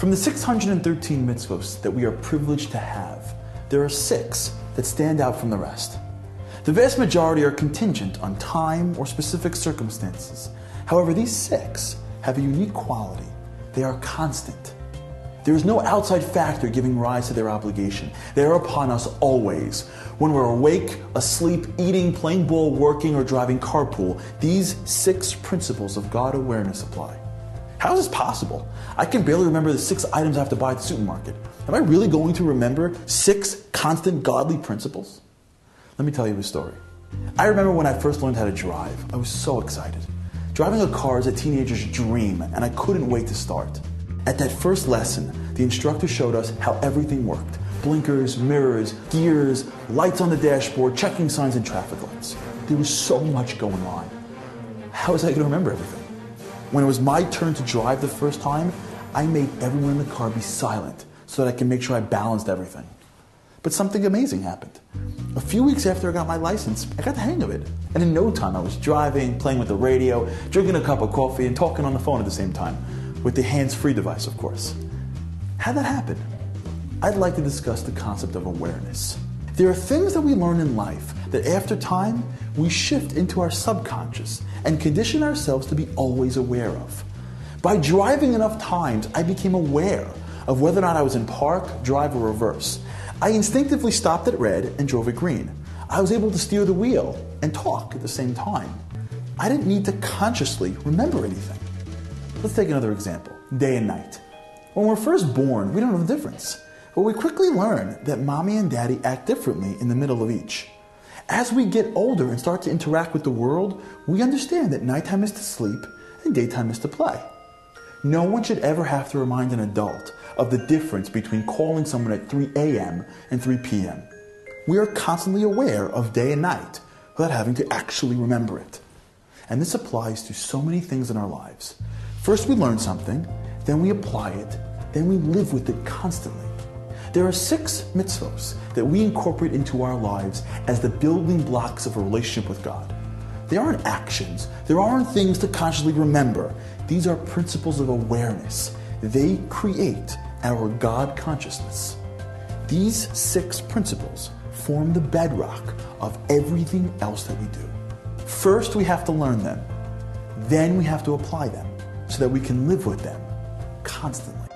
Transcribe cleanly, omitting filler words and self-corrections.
From the 613 mitzvos that we are privileged to have, there are 6 that stand out from the rest. The vast majority are contingent on time or specific circumstances. However, these 6 have a unique quality. They are constant. There is no outside factor giving rise to their obligation. They are upon us always. When we're awake, asleep, eating, playing ball, working, or driving carpool, these 6 principles of God awareness apply. How is this possible? I can barely remember the 6 items I have to buy at the supermarket. Am I really going to remember 6 constant godly principles? Let me tell you a story. I remember when I first learned how to drive, I was so excited. Driving a car is a teenager's dream, and I couldn't wait to start. At that first lesson, the instructor showed us how everything worked. Blinkers, mirrors, gears, lights on the dashboard, checking signs, and traffic lights. There was so much going on. How was I going to remember everything? When it was my turn to drive the first time, I made everyone in the car be silent so that I could make sure I balanced everything. But something amazing happened. A few weeks after I got my license, I got the hang of it. And in no time, I was driving, playing with the radio, drinking a cup of coffee, and talking on the phone at the same time. With the hands-free device, of course. How'd that happen? I'd like to discuss the concept of awareness. There are things that we learn in life that after time, we shift into our subconscious and condition ourselves to be always aware of. By driving enough times, I became aware of whether or not I was in park, drive, or reverse. I instinctively stopped at red and drove at green. I was able to steer the wheel and talk at the same time. I didn't need to consciously remember anything. Let's take another example, day and night. When we're first born, we don't know the difference. But we quickly learn that mommy and daddy act differently in the middle of each. As we get older and start to interact with the world, we understand that nighttime is to sleep and daytime is to play. No one should ever have to remind an adult of the difference between calling someone at 3 a.m. and 3 p.m. We are constantly aware of day and night without having to actually remember it. And this applies to so many things in our lives. First we learn something, then we apply it, then we live with it constantly. There are 6 mitzvos that we incorporate into our lives as the building blocks of a relationship with God. They aren't actions, there aren't things to consciously remember. These are principles of awareness. They create our God consciousness. These 6 principles form the bedrock of everything else that we do. First we have to learn them, then we have to apply them, so that we can live with them constantly.